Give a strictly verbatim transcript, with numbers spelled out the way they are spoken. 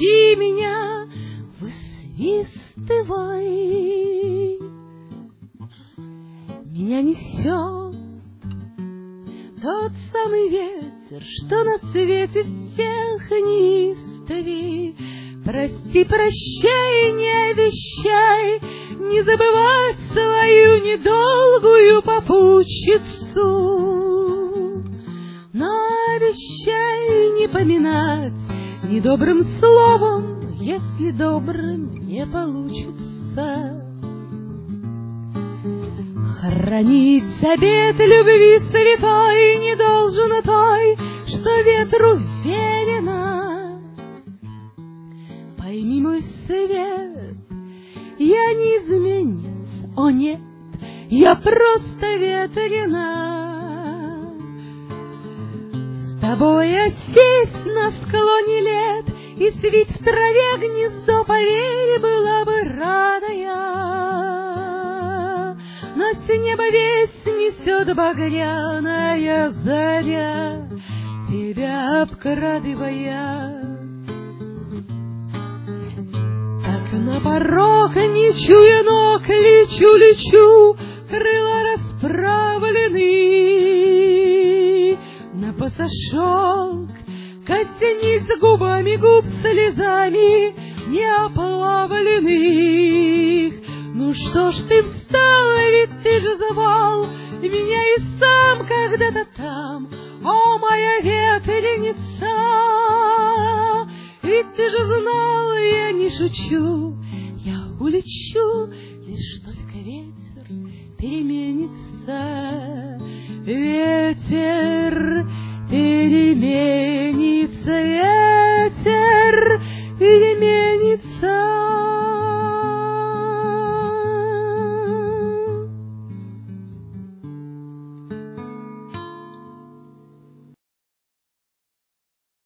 тащи меня, высвистывай. Меня несет тот самый ветер, что на свете всех неистовей. Прости, прощай, не обещай не забывать свою недолгую попутчицу, но обещай не поминать недобрым словом, если добрым не получится. Хранить обет любви святой не должен той, что ветру велено. Пойми, мой свет, я не изменница, о нет, я просто ветрена. С тобой осесть на склоне лет и свить в траве гнездо, поверь, была бы рада я. Но с неба весь несет багряная заря, тебя обкрадывая. Так на порог, не чуя ног, лечу, лечу, крыла расправлены. На пасашок коснись губами губ слезами неоплавленных. Ну что ж ты встал, ведь ты же звал меня и сам когда-то там, о, моя ветреница. Ведь ты же знал, я не шучу, я улечу, лишь только ветер переменится. Ветер